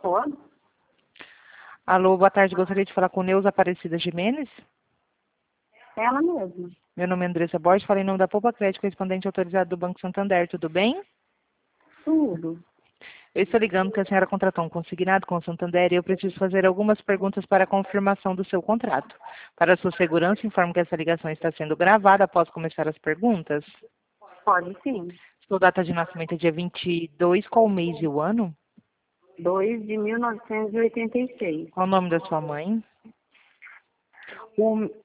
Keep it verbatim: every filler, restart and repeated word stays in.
Pode? Alô, boa tarde. Gostaria de falar com Neuza Aparecida Jimenez. Ela mesma. Meu nome é Andressa Borges, falei em nome da Poupa Crédito, correspondente autorizado do Banco Santander. Tudo bem? Tudo. Eu estou ligando porque a senhora contratou um consignado com o Santander e eu preciso fazer algumas perguntas para a confirmação do seu contrato. Para a sua segurança, informo que essa ligação está sendo gravada. Após começar as perguntas? Pode sim. Sua data de nascimento é dia vinte e dois, qual o mês e o ano? dois de mil novecentos e oitenta e seis. Qual o nome da sua mãe? O,